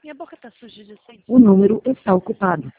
Minha boca tá suja de sangue. O número está ocupado.